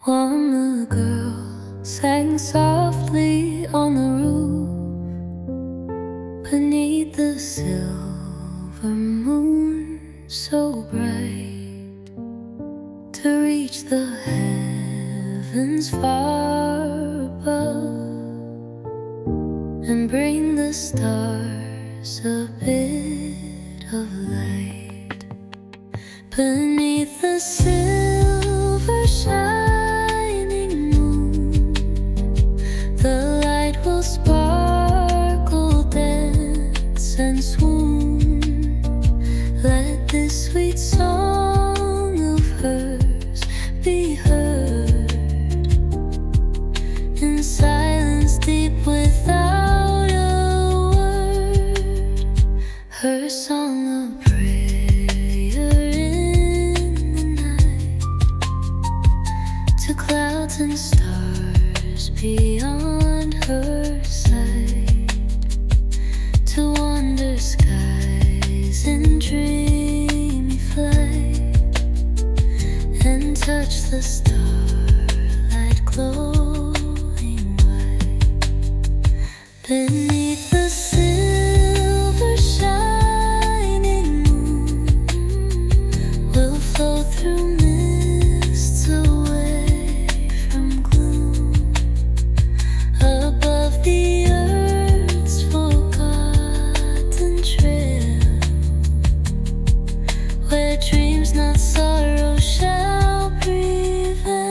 One little girl sang softly on the roof beneath the silver moon, so bright to reach the heavens far above and bring the stars a bit of light. Beneath the silver shining moon, the light will sparkle, dance and swoon. Let this sweet song of hers be heard in silence deep without a word. Her song of prayer in the night to clouds and stars beyond her sight, to wander skies in dreamy flight and touch the starlight glowing white. Beneath the silver shining moon, we'll flow through mists away from gloom, above the earth's forgotten trail, where dreams not sorrow shall prevail.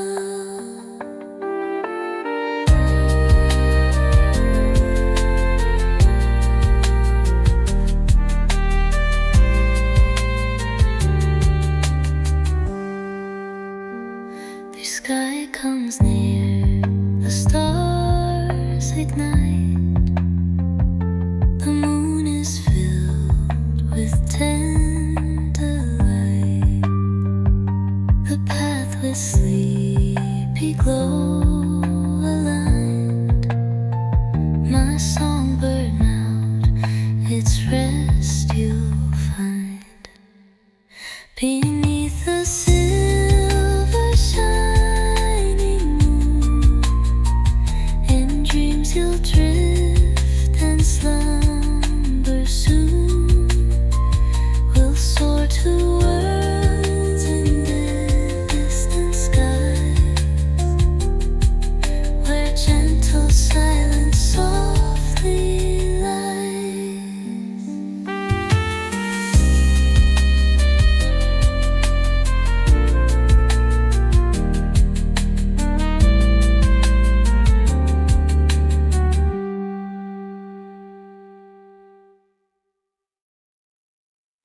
The sky comes near, the stars ignite, the moon is filled with tender light, the path with sleepy glow aligned. My song